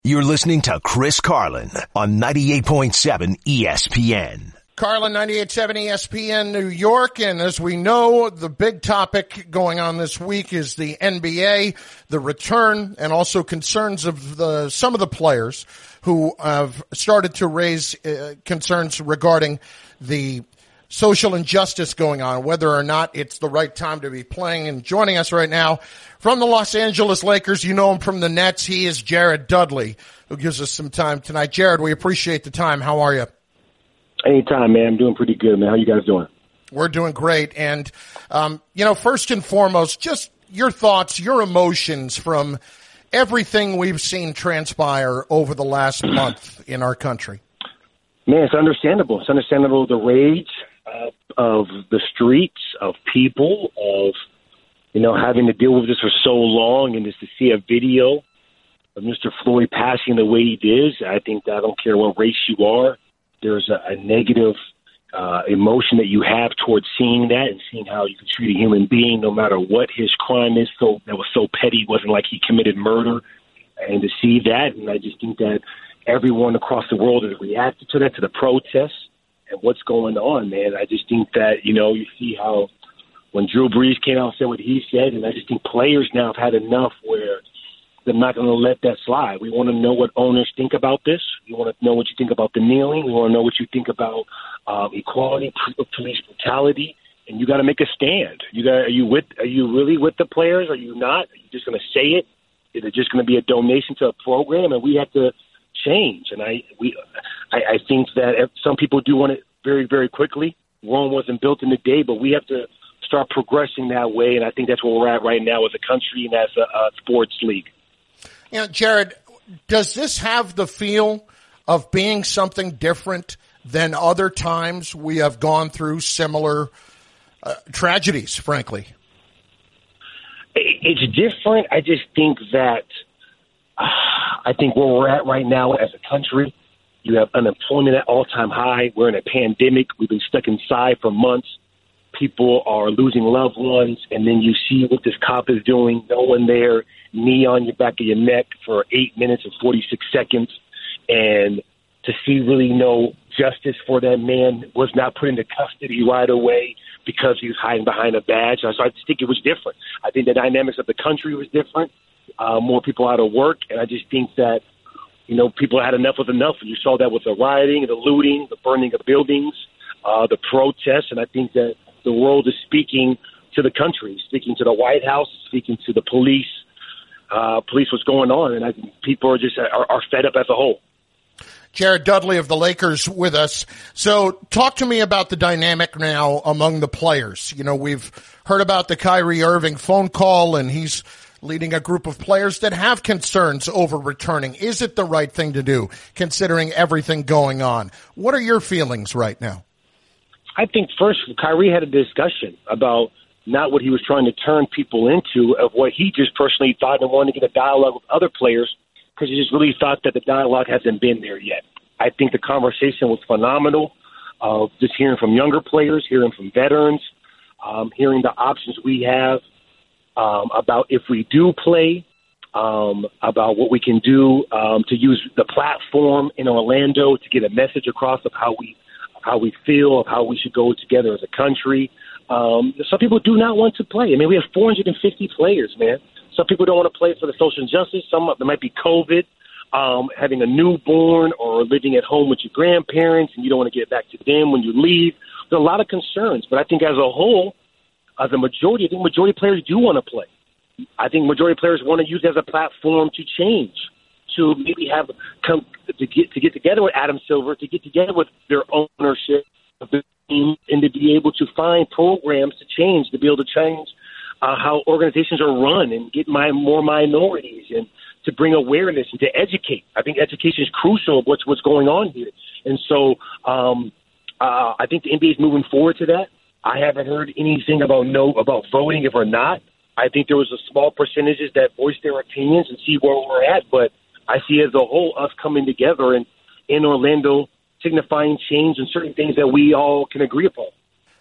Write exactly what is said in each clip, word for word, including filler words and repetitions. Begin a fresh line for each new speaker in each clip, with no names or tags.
You're listening to Chris Carlin on ninety-eight point seven E S P N.
Carlin, ninety-eight point seven E S P N New York, and as we know, the big topic going on this week is the N B A, the return, and also concerns of the some of the players who have started to raise uh, concerns regarding the social injustice going on, whether or not it's the right time to be playing. And joining us right now from the Los Angeles Lakers, you know him from the Nets, he is Jared Dudley, who gives us some time tonight. Jared, we appreciate the time. How are you?
Anytime, man. I'm doing pretty good, man. How you guys doing?
We're doing great. And, um, you know, first and foremost, just your thoughts, your emotions from everything we've seen transpire over the last month in our country.
Man, it's understandable. It's understandable the rage uh, of the streets, of people, of, you know, having to deal with this for so long, and just to see a video of Mister Floyd passing the way he did. I think that I don't care what race you are. There's a, a negative uh, emotion that you have towards seeing that and seeing how you can treat a human being no matter what his crime is. So that was so petty. It wasn't like he committed murder. And to see that, and I just think that everyone across the world has reacted to that, to the protests and what's going on, man. I just think that, you know, you see how when Drew Brees came out and said what he said, and I just think players now have had enough where they're not going to let that slide. We want to know what owners think about this. We want to know what you think about the kneeling. We want to know what you think about um, equality, police brutality, and you got to make a stand. You got, are you with? Are you really with the players? Are you not? Are you just going to say it? Is it just going to be a donation to a program? And we have to change. And I, we, I, I think that if some people do want it very, very quickly. Rome wasn't built in a day, but we have to start progressing that way. And I think that's where we're at right now as a country and as a, a sports league.
You know, Jared, does this have the feel of being something different than other times we have gone through similar uh, tragedies, frankly?
It's different. I just think that uh, I think where we're at right now as a country, you have unemployment at all-time high. We're in a pandemic. We've been stuck inside for months. People are losing loved ones, and then you see what this cop is doing. No one there, knee on your back of your neck for eight minutes and forty-six seconds. And to see really no justice for that man, was not put into custody right away because he was hiding behind a badge. So I just think it was different. I think the dynamics of the country was different. Uh, more people out of work. And I just think that, you know, people had enough of enough. And you saw that with the rioting, the looting, the burning of buildings, uh, the protests. And I think that the world is speaking to the country, speaking to the White House, speaking to the police, uh, police what's going on. And I think people are just are, are fed up as a whole.
Jared Dudley of the Lakers with us. So talk to me about the dynamic now among the players. You know, we've heard about the Kyrie Irving phone call, and he's leading a group of players that have concerns over returning. Is it the right thing to do, considering everything going on? What are your feelings right now?
I think first, Kyrie had a discussion about not what he was trying to turn people into, of what he just personally thought and wanted to get a dialogue with other players, because he just really thought that the dialogue hasn't been there yet. I think the conversation was phenomenal, uh, just hearing from younger players, hearing from veterans, um, hearing the options we have um, about if we do play, um, about what we can do um, to use the platform in Orlando to get a message across of how we how we feel, of how we should go together as a country. Um, some people do not want to play. I mean, we have four hundred fifty players, man. Some people don't want to play for the social injustice. Some there might be COVID, um, having a newborn, or living at home with your grandparents, and you don't want to get back to them when you leave. There's a lot of concerns, but I think as a whole, as a majority, I think majority players do want to play. I think majority players want to use it as a platform to change, to maybe have come to get to get together with Adam Silver, to get together with their ownership of the team, and to be able to find programs to change, to be able to change uh, how organizations are run, and get my more minorities, and to bring awareness and to educate. I think education is crucial of what's what's going on here, and so um, uh, I think the N B A is moving forward to that. I haven't heard anything about no about voting if or not. I think there was a small percentages that voiced their opinions and see where we're at, but I see as a whole us coming together and in Orlando signifying change and certain things that we all can agree upon.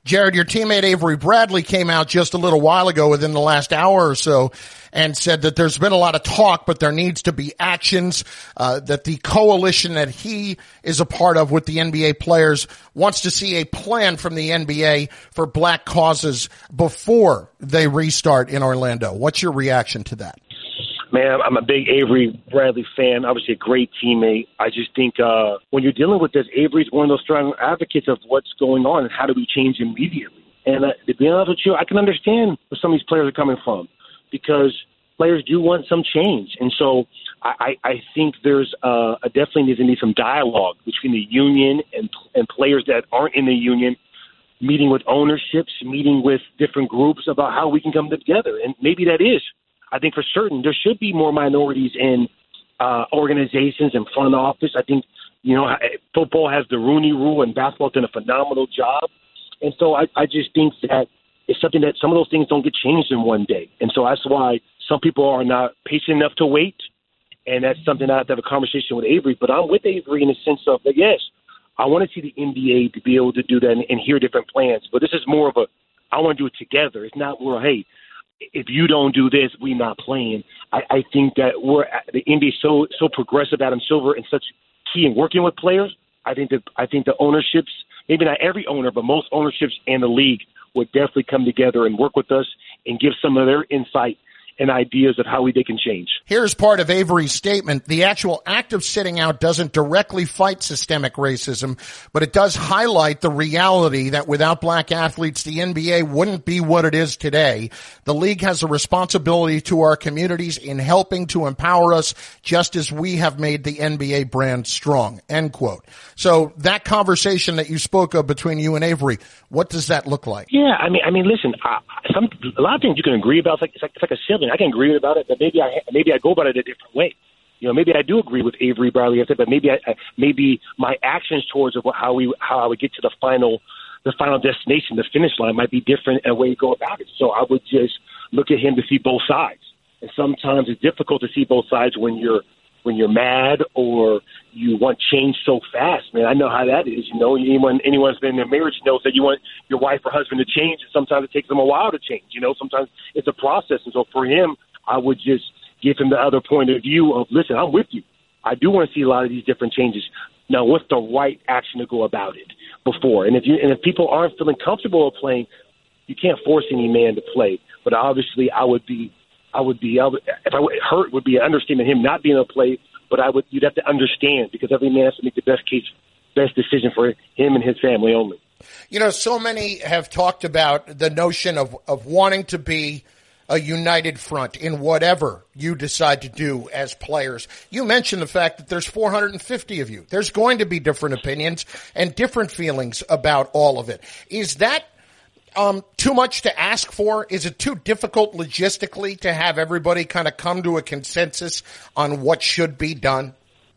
Jared, your teammate Avery Bradley came out just a little while ago within the last hour or so and said that there's been a lot of talk, but there needs to be actions, uh, that the coalition that he is a part of with the N B A players wants to see a plan from the N B A for black causes before they restart in Orlando. What's your reaction to that?
Man, I'm a big Avery Bradley fan, obviously a great teammate. I just think uh, when you're dealing with this, Avery's one of those strong advocates of what's going on and how do we change immediately. And uh, to be honest with you, I can understand where some of these players are coming from because players do want some change. And so I, I think there's uh, a definitely needs to need some dialogue between the union and, and players that aren't in the union, meeting with ownerships, meeting with different groups about how we can come together. And maybe that is. I think for certain there should be more minorities in uh, organizations and front office. I think, you know, football has the Rooney Rule and basketball's done a phenomenal job. And so I, I just think that it's something that some of those things don't get changed in one day. And so that's why some people are not patient enough to wait. And that's something I have to have a conversation with Avery. But I'm with Avery in the sense of that, yes, I want to see the N B A to be able to do that and, and hear different plans. But this is more of a, I want to do it together. It's not more, hey, if you don't do this, we're not playing. I, I think that we're the N B A is so so progressive. Adam Silver and such key in working with players. I think that I think the ownerships, maybe not every owner, but most ownerships and the league would definitely come together and work with us and give some of their insight and ideas of how we they can change.
Here's part of Avery's statement. The actual act of sitting out doesn't directly fight systemic racism, but it does highlight the reality that without black athletes, the N B A wouldn't be what it is today. The league has a responsibility to our communities in helping to empower us just as we have made the N B A brand strong, end quote. So that conversation that you spoke of between you and Avery, what does that look like?
Yeah, I mean, I mean, listen, uh, some, a lot of things you can agree about. It's like, it's like, it's like a sibling. I can agree about it, but maybe I maybe I go about it a different way. You know, maybe I do agree with Avery Bradley, but maybe I, maybe my actions towards how we how I would get to the final the final destination, the finish line, might be different in a way to go about it. So I would just look at him to see both sides. And sometimes it's difficult to see both sides when you're when you're mad or you want change so fast. Man, I know how that is. You know, anyone anyone's been in a marriage knows that you want your wife or husband to change, and sometimes it takes them a while to change. You know, sometimes it's a process. And so for him, I would just give him the other point of view of, listen, I'm with you. I do want to see a lot of these different changes. Now, what's the right action to go about it before? And if you and if people aren't feeling comfortable with playing, you can't force any man to play. But obviously, I would be, I would be, I would, if I would hurt, would be an understatement him not being able to play. But I would, you'd have to understand because every man has to make the best case, best decision for him and his family only.
You know, so many have talked about the notion of of wanting to be a united front in whatever you decide to do as players. You mentioned the fact that there's four hundred fifty of you. There's going to be different opinions and different feelings about all of it. Is that um, too much to ask for? Is it too difficult logistically to have everybody kind of come to a consensus on what should be done?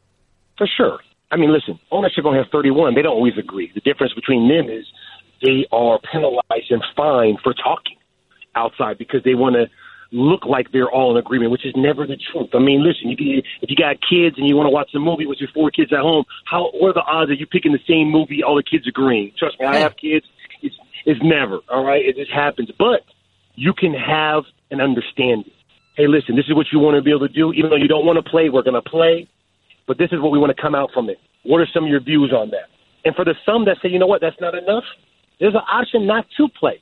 For sure. I mean, listen, ownership only has thirty-one. They don't always agree. The difference between them is they are penalized and fined for talking outside because they want to look like they're all in agreement, which is never the truth. I mean, listen, if you, if you got kids and you want to watch a movie with your four kids at home, how what are the odds of you picking the same movie, all the kids agreeing? Trust me, I have kids. It's, it's never, all right? It just happens. But you can have an understanding. Hey, listen, this is what you want to be able to do. Even though you don't want to play, we're going to play. But this is what we want to come out from it. What are some of your views on that? And for the some that say, you know what, that's not enough, there's an option not to play.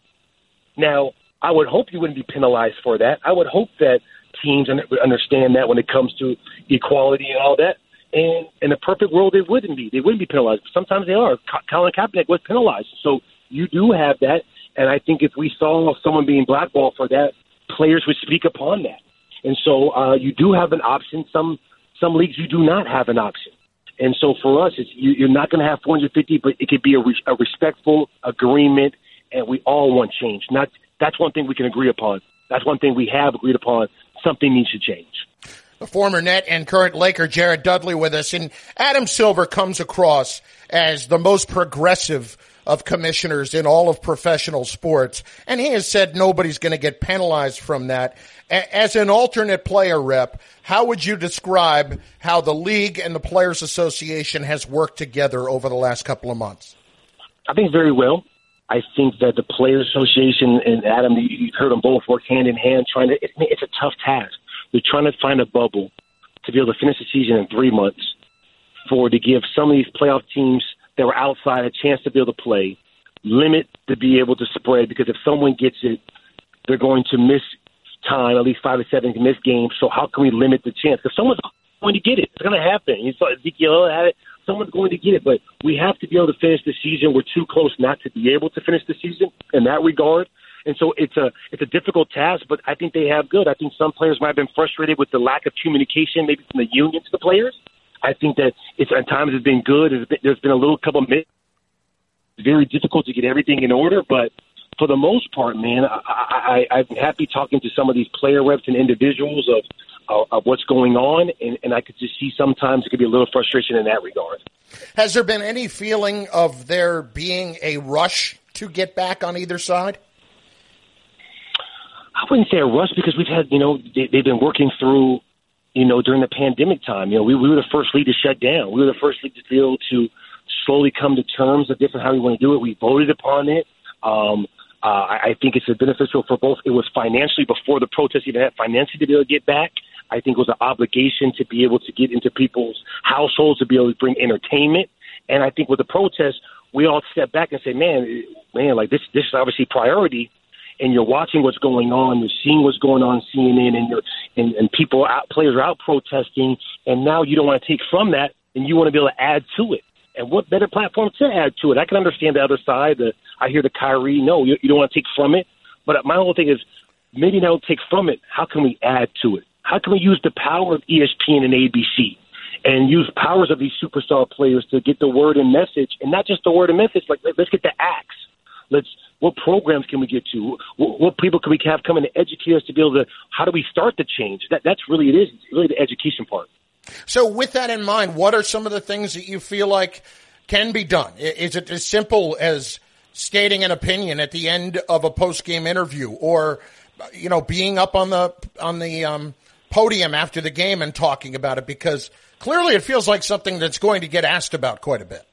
Now, I would hope you wouldn't be penalized for that. I would hope that teams would understand that when it comes to equality and all that. And in a perfect world, they wouldn't be. They wouldn't be penalized. Sometimes they are. Colin Kaepernick was penalized. So you do have that. And I think if we saw someone being blackballed for that, players would speak upon that. And so uh, you do have an option. Some some leagues you do not have an option. And so for us, it's, you, you're not going to have four hundred fifty, but it could be a, re- a respectful agreement, and we all want change. Not That's one thing we can agree upon. That's one thing we have agreed upon. Something needs to change.
The former Net and current Laker Jared Dudley with us. And Adam Silver comes across as the most progressive of commissioners in all of professional sports. And he has said nobody's going to get penalized from that. As an alternate player rep, how would you describe how the league and the Players Association has worked together over the last couple of months?
I think very well. I think that the Players Association and Adam, you've heard them both work hand in hand trying to. It, it's a tough task. They're trying to find a bubble to be able to finish the season in three months, for to give some of these playoff teams that were outside a chance to be able to play, limit to be able to spread, because if someone gets it, they're going to miss time, at least five to seven miss games. So how can we limit the chance? Because someone's going to get it. It's going to happen. You saw Ezekiel had it. Someone's going to get it, but we have to be able to finish the season. We're too close not to be able to finish the season in that regard. And so it's a it's a difficult task, but I think they have good. I think some players might have been frustrated with the lack of communication, maybe from the union to the players. I think that it's at times it's been good. There's been, there's been a little couple of minutes. It's very difficult to get everything in order, but for the most part, man, I, I, I'm happy talking to some of these player reps and individuals of of, of what's going on, and, and I could just see sometimes it could be a little frustration in that regard.
Has there been any feeling of there being a rush to get back on either side?
I wouldn't say a rush, because we've had, you know, they, they've been working through, you know, during the pandemic time. You know, we, we were the first league to shut down. We were the first league to be able to slowly come to terms of different how we want to do it. We voted upon it. Um, uh, I think it's beneficial for both. It was financially, before the protest even had financially to be able to get back. I think it was an obligation to be able to get into people's households, to be able to bring entertainment. And I think with the protest, we all step back and say, man, man, like this, this is obviously priority. And you're watching what's going on, you're seeing what's going on C N N, and you're and, and people out, players are out protesting, and now you don't want to take from that, and you want to be able to add to it. And what better platform to add to it? I can understand the other side. The, I hear the Kyrie, no, you, you don't want to take from it. But my whole thing is, maybe not take from it. How can we add to it? How can we use the power of E S P N and A B C and use powers of these superstar players to get the word and message, and not just the word and message, like let's get the acts. Let's, what programs can we get to? What, what people can we have come in to educate us to be able to, how do we start the change? That, that's really it is. It's really the education part.
So with that in mind, what are some of the things that you feel like can be done? Is it as simple as stating an opinion at the end of a post-game interview, or, you know, being up on the, on the, um, podium after the game and talking about it? Because clearly it feels like something that's going to get asked about quite a bit.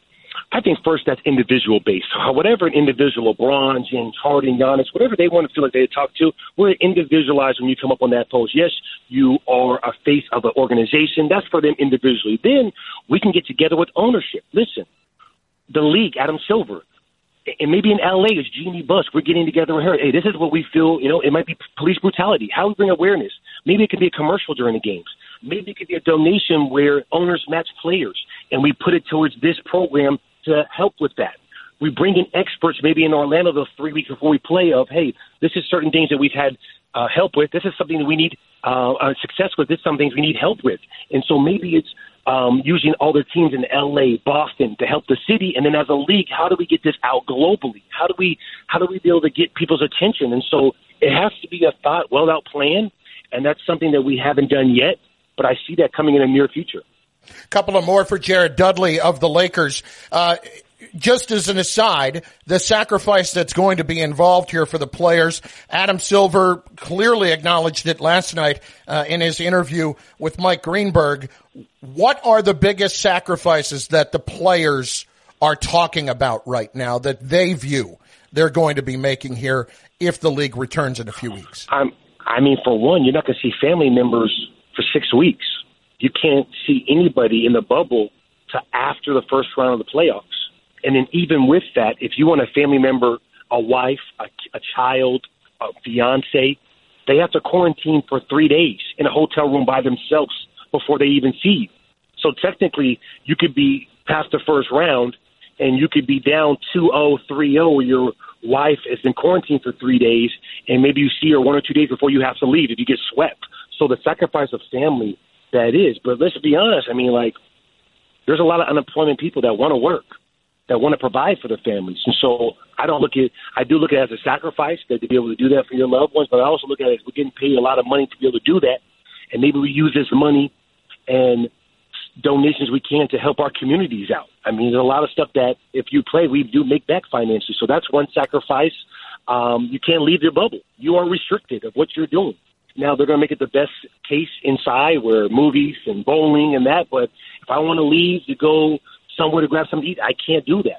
I think first that's individual based. Whatever an individual, LeBron, James Harden, Giannis, whatever they want to feel like they talk to, we're individualized when you come up on that post. Yes, you are a face of an organization. That's for them individually. Then we can get together with ownership. Listen, the league, Adam Silver, and maybe in L A it's Jeannie Buss. We're getting together with her. Hey, this is what we feel. You know, it might be police brutality. How we bring awareness. Maybe it could be a commercial during the games. Maybe it could be a donation where owners match players, and we put it towards this program to help with that. We bring in experts maybe in Orlando those three weeks before we play of, hey, this is certain things that we've had uh, help with. This is something that we need uh, uh, success with. This is some things we need help with. And so maybe it's um, using all the teams in L A, Boston to help the city. And then as a league, how do we get this out globally? How do we how do we be able to get people's attention? And so it has to be a thought, well-out plan. And that's something that we haven't done yet, but I see that coming in the near future.
Couple of more for Jared Dudley of the Lakers. Uh, just as an aside, the sacrifice that's going to be involved here for the players, Adam Silver clearly acknowledged it last night uh, in his interview with Mike Greenberg. What are the biggest sacrifices that the players are talking about right now that they view they're going to be making here if the league returns in a few weeks?
Um, I mean, for one, you're not going to see family members for six weeks. You can't see anybody in the bubble to after the first round of the playoffs. And then even with that, if you want a family member, a wife, a, a child, a fiance, they have to quarantine for three days in a hotel room by themselves before they even see you. So technically, you could be past the first round, and you could be down two oh, three oh, where your wife is in quarantine for three days, and maybe you see her one or two days before you have to leave if you get swept. So the sacrifice of family, that is. But let's be honest, I mean, like, there's a lot of unemployment people that want to work, that want to provide for their families. And so I don't look at, I do look at it as a sacrifice that to be able to do that for your loved ones, but I also look at it as we're getting paid a lot of money to be able to do that. And maybe we use this money and donations we can to help our communities out. I mean, there's a lot of stuff that if you play, we do make back financially. So that's one sacrifice. Um, you can't leave your bubble. You are restricted of what you're doing. Now they're going to make it the best case inside where movies and bowling and that. But if I want to leave to go somewhere to grab something to eat, I can't do that.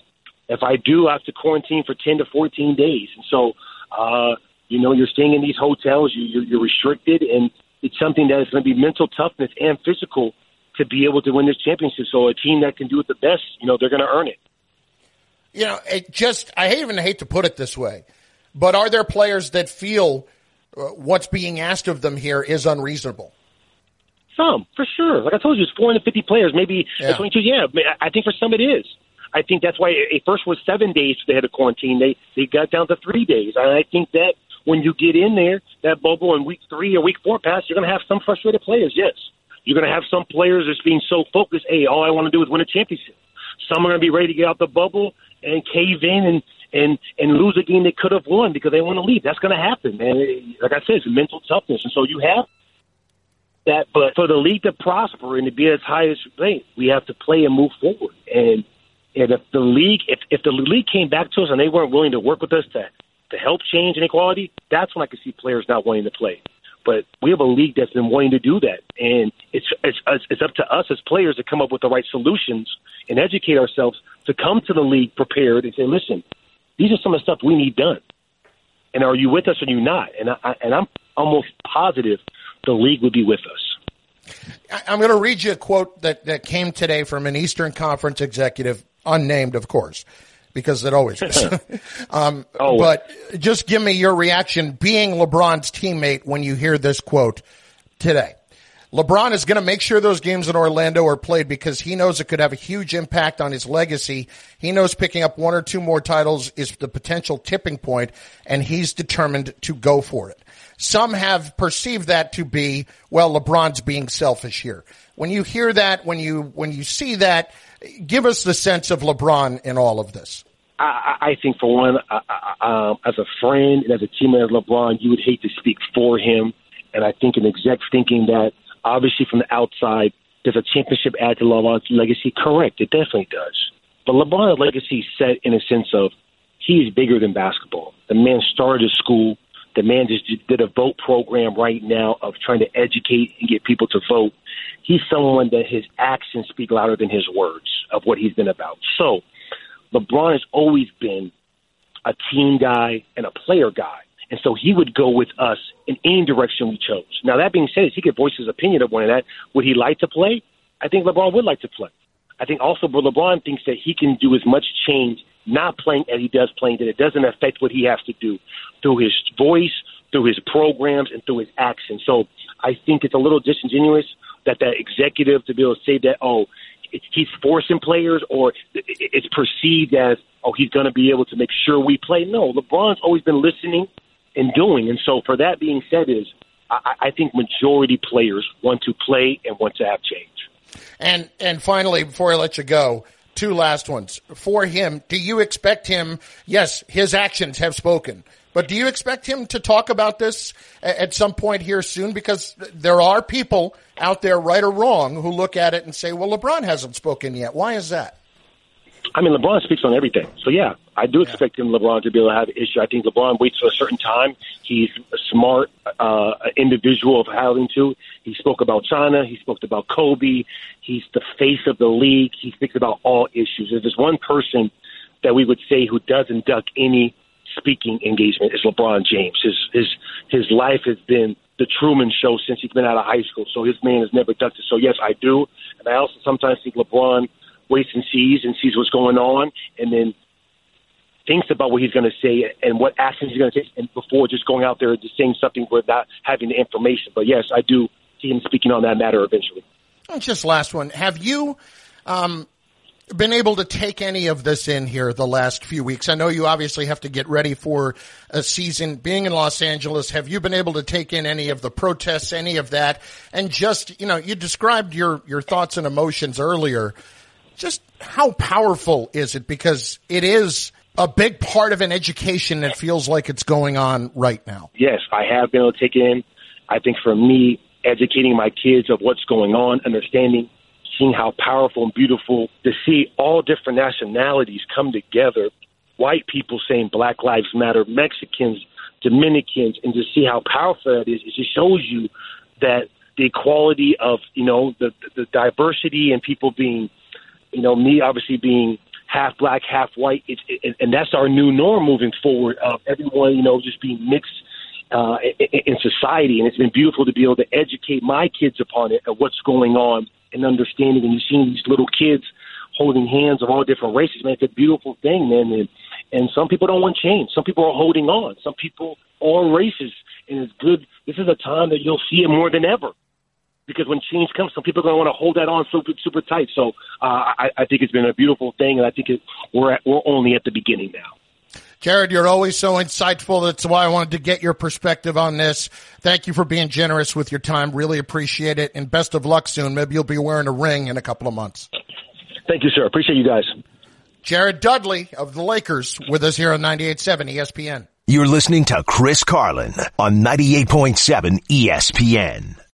If I do, I have to quarantine for ten to fourteen days. And so, uh, you know, you're staying in these hotels, you, you're, you're restricted, and it's something that is going to be mental toughness and physical to be able to win this championship. So a team that can do it the best, you know, they're going to earn it.
You know, it just, I even hate to put it this way, but are there players that feel uh, what's being asked of them here is unreasonable?
Some, for sure. Like I told you, it's four hundred fifty players, maybe
yeah.
twenty-two. Yeah, I think for some it is. I think that's why it first was seven days they had a quarantine. They they got down to three days. And I think that when you get in there, that bubble in week three or week four pass, you're going to have some frustrated players, yes. You're going to have some players that's being so focused, hey, all I want to do is win a championship. Some are going to be ready to get out the bubble and cave in and, and, and lose a game they could have won because they want to leave. That's going to happen, man. Like I said, it's mental toughness. And so you have that. But for the league to prosper and to be as high as they, we have to play and move forward. And and if the league, if, if the league came back to us and they weren't willing to work with us to, to help change inequality, that's when I could see players not wanting to play. But we have a league that's been wanting to do that, and it's it's it's up to us as players to come up with the right solutions and educate ourselves to come to the league prepared and say, listen, these are some of the stuff we need done. And are you with us or are you not? And I and I'm almost positive the league would be with us.
I'm going to read you a quote that, that came today from an Eastern Conference executive, unnamed, of course, because it always is. um, oh. But just give me your reaction being LeBron's teammate when you hear this quote today. LeBron is going to make sure those games in Orlando are played because he knows it could have a huge impact on his legacy. He knows picking up one or two more titles is the potential tipping point, and he's determined to go for it. Some have perceived that to be, well, LeBron's being selfish here. When you hear that, when you when you see that, give us the sense of LeBron in all of this.
I, I think, for one, uh, uh, as a friend and as a teammate of LeBron, you would hate to speak for him. And I think an exec's thinking that, obviously, from the outside, does a championship add to LeBron's legacy? Correct, it definitely does. But LeBron's legacy is set in a sense of he is bigger than basketball. The man started a school. The man just did a vote program right now of trying to educate and get people to vote. He's someone that his actions speak louder than his words of what he's been about. So LeBron has always been a team guy and a player guy. And so he would go with us in any direction we chose. Now, that being said, he could voice his opinion of one of that. Would he like to play? I think LeBron would like to play. I think also LeBron thinks that he can do as much change not playing as he does playing, that it doesn't affect what he has to do through his voice, through his programs, and through his actions. So I think it's a little disingenuous that that executive to be able to say that, oh, he's forcing players, or it's perceived as, oh, he's going to be able to make sure we play. No, LeBron's always been listening and doing. And so for that being said is, I, I think majority players want to play and want to have change.
And and finally, before I let you go, two last ones. For him, do you expect him, yes, his actions have spoken, but do you expect him to talk about this at some point here soon? Because there are people out there, right or wrong, who look at it and say, well, LeBron hasn't spoken yet. Why is that?
I mean, LeBron speaks on everything. So, yeah, I do expect him, LeBron, to be able to have an issue. I think LeBron waits for a certain time. He's a smart uh, individual of having to. He spoke about China. He spoke about Kobe. He's the face of the league. He speaks about all issues. If there's one person that we would say who doesn't duck any speaking engagement, is LeBron James. His his his life has been the Truman Show since he's been out of high school. So his man has never ducked it. So, yes, I do. And I also sometimes think LeBron waits and sees and sees what's going on and then thinks about what he's going to say and what actions he's going to take and before just going out there and just saying something without having the information. But, yes, I do see him speaking on that matter eventually.
Just last one. Have you um, been able to take any of this in here the last few weeks? I know you obviously have to get ready for a season. Being in Los Angeles, have you been able to take in any of the protests, any of that? And just, you know, you described your, your thoughts and emotions earlier. Just how powerful is it? Because it is a big part of an education that feels like it's going on right now.
Yes, I have been able to take it in. I think for me, educating my kids of what's going on, understanding, seeing how powerful and beautiful to see all different nationalities come together, white people saying Black Lives Matter, Mexicans, Dominicans, and to see how powerful that is, it just shows you that the equality of, you know, the, the diversity and people being, you know, me obviously being half black, half white. It's, it, and that's our new norm moving forward of everyone, you know, just being mixed uh, in, in society. And it's been beautiful to be able to educate my kids upon it, of what's going on and understanding. And you've seen these little kids holding hands of all different races, man. It's a beautiful thing, man. And, and some people don't want change. Some people are holding on. Some people are racist. And it's good. This is a time that you'll see it more than ever. Because when change comes, some people are going to want to hold that on super, super tight. So uh, I, I think it's been a beautiful thing, and I think it, we're at, we're only at the beginning now.
Jared, you're always so insightful. That's why I wanted to get your perspective on this. Thank you for being generous with your time. Really appreciate it, and best of luck soon. Maybe you'll be wearing a ring in a couple of months.
Thank you, sir. Appreciate you guys.
Jared Dudley of the Lakers with us here on ninety-eight point seven E S P N.
You're listening to Chris Carlin on ninety-eight point seven E S P N.